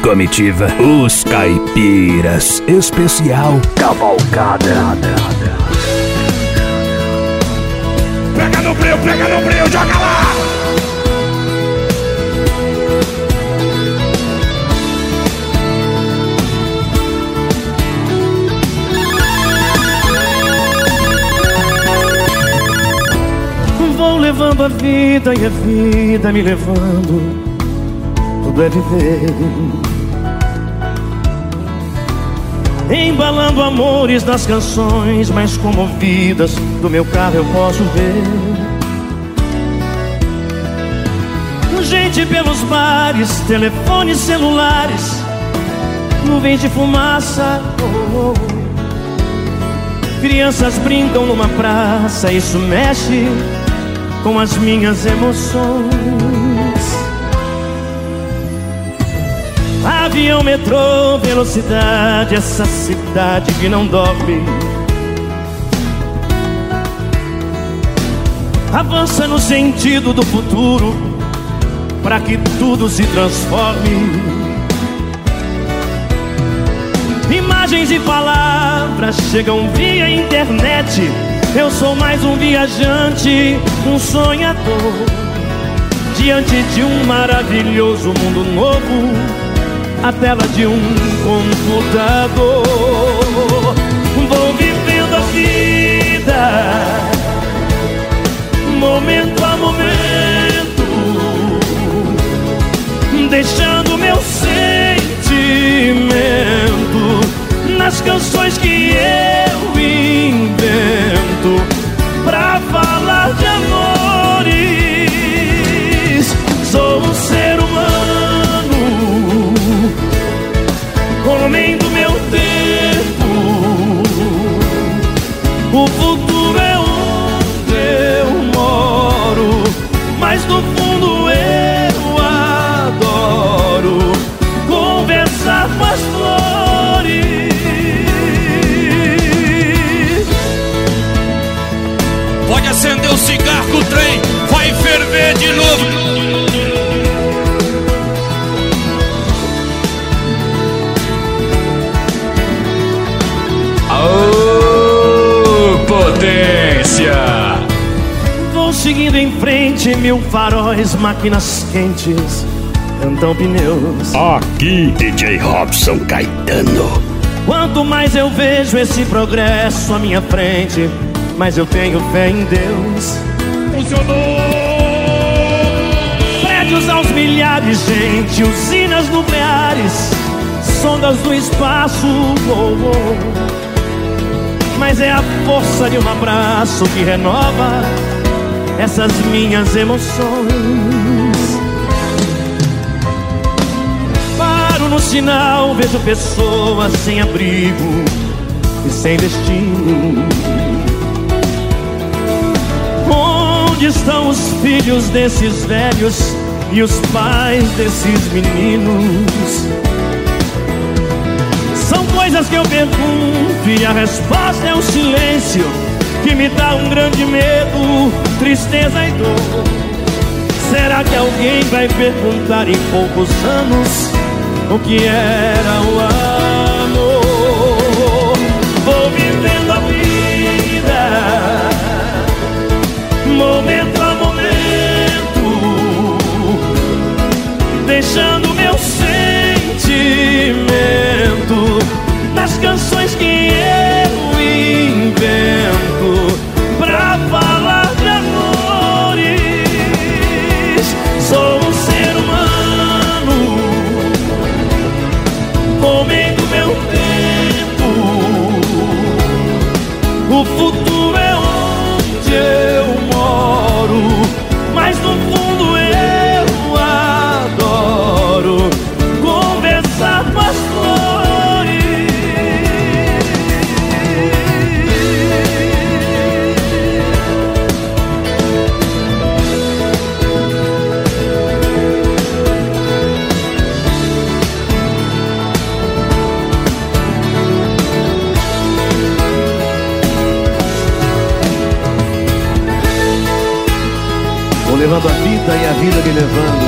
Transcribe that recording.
comitiva, os caipiras, especial cavalgada. Pega no breu, joga lá! Vou levando a vida e a vida me levando. Tudo é viver, embalando amores nas canções mais comovidas do meu carro eu posso ver. Gente pelos bares, telefones celulares, nuvens de fumaça, oh, oh. Crianças brincam numa praça, isso mexe com as minhas emoções. Avião, metrô, velocidade, essa cidade que não dorme avança no sentido do futuro para que tudo se transforme. Imagens e palavras chegam via internet. Eu sou mais um viajante, um sonhador, diante de um maravilhoso mundo novo, a tela de um computador. Vou vivendo a vida, momento a momento, deixando meu sentimento nas canções que eu invento pra falar de amores. Sou um ser humano, homem do meu tempo. O futuro é onde eu moro, mas no fundo eu adoro conversar com as flores. Pode acender o cigarro que o trem vai ferver de novo. Aô, potência! Vou seguindo em frente, mil faróis, máquinas quentes, cantam pneus. Aqui, DJ Robson Caetano. Quanto mais eu vejo esse progresso à minha frente, mas eu tenho fé em Deus. Funcionou! Prédios aos milhares, gente, usinas nucleares, sondas do espaço, oh, oh. Mas é a força de um abraço que renova essas minhas emoções. Paro no sinal, vejo pessoas sem abrigo e sem destino. Onde estão os filhos desses velhos e os pais desses meninos? São coisas que eu pergunto e a resposta é o silêncio, que me dá um grande medo, tristeza e dor. Será que alguém vai perguntar em poucos anos o que era o amor? Vou vivendo a vida, momento a momento, deixando meu sentimento nas canções que eu invento pra falar de amores. Sou um ser humano, homem do meu tempo. O futuro é onde eu moro, mas no fundo eu adoro conversar com as flores. Vou levando a vida e a vida me levando.